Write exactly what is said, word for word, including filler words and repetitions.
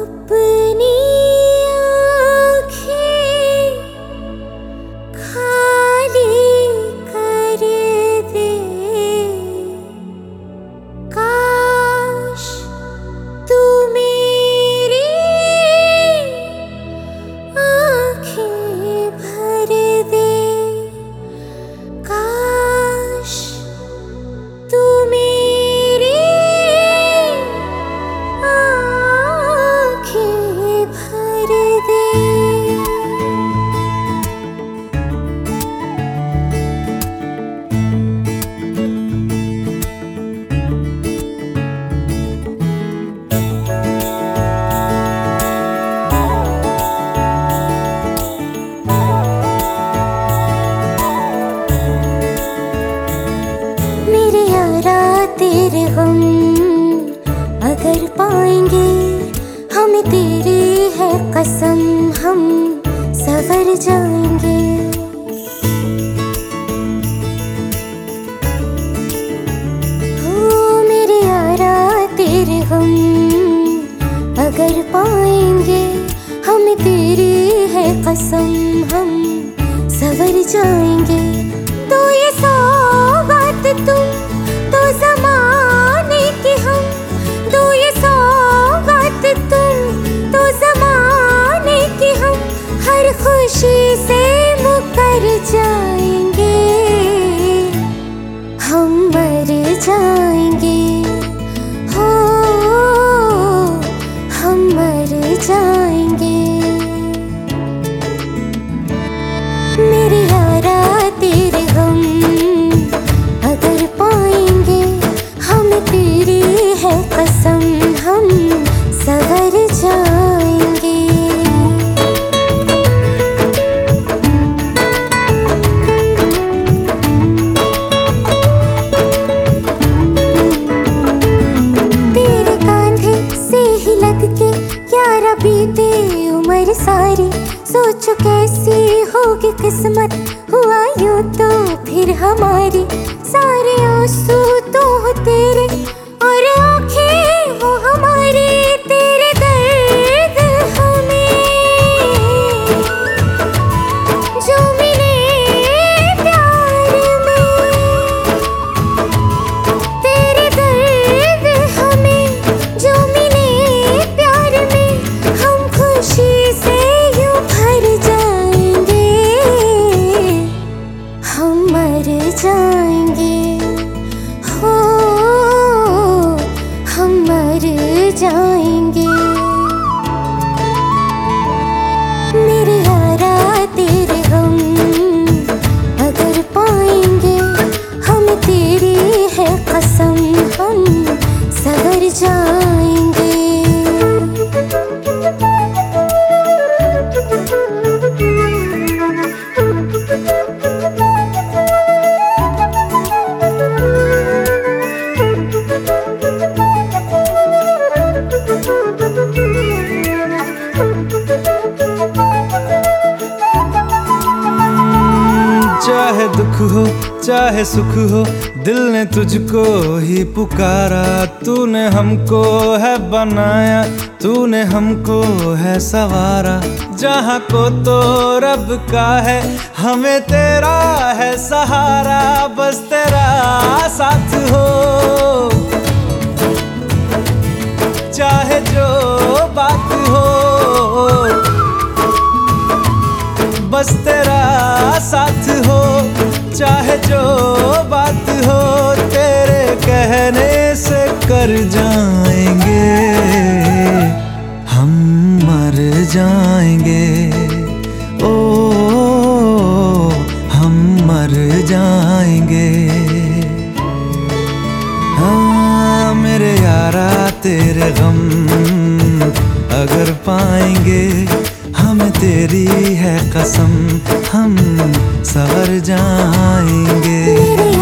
अपनी आँखें खाली कर दे, काश तू मेरी आँखें भर दे, काश तू मेरी आँखें भर दे। मेरे यारा तेरे गम अगर पाएंगे, हमें तेरी है कसम, हम सवर जाएंगे। हो मेरे यारा तेरे गम अगर पाएंगे, हमें तेरी है कसम, हम सवर जाएंगे। तो ये सौगात तुम तो ज़माने की, हम दो ये सौगात तुम तो ज़माने की, हम हर खुशी से मुकर जाएंगे, हम मर जाएंगे, हो हम मर जाएंगे। मेरे यारा तेरे गम अगर पाएंगे, हमें तेरी है कसम, हम सवर जाएंगे। तेरे कांधे से ही लग के यारा बीते उम्र सारी, सोचो कैसी होगी किस्मत, हुआ यूं तो फिर हमारी। सारे आंसू तो हो तेरे और आँखें हो हमारी, तेरे दर्द हमें जो मिले प्यार में, तेरे दर्द हमें जो मिले प्यार में, हम खुशी से यूं भर जाएंगे, हम मर जाएंगे, हो हम मर जाएंगे। मेरे यारा तेरे गम अगर पाएंगे, हम तेरी है कसम, हम सवर जाएंगे। चाहे दुख हो चाहे सुख हो, दिल ने तुझको ही पुकारा। तूने हमको है बनाया, तूने हमको है सवारा। जहाँ को तो रब का है, हमें तेरा है सहारा। बस तेरा साथ हो, चाहे जो बात हो, बस तेरा साथ हो, चाहे जो बात हो। तेरे कहने से कर जाएंगे, हम मर जाएंगे, ओ हम मर जाएंगे। हाँ मेरे यारा तेरे गम अगर पाएंगे, हमें तेरी है कसम, हम सवर जाएंगे।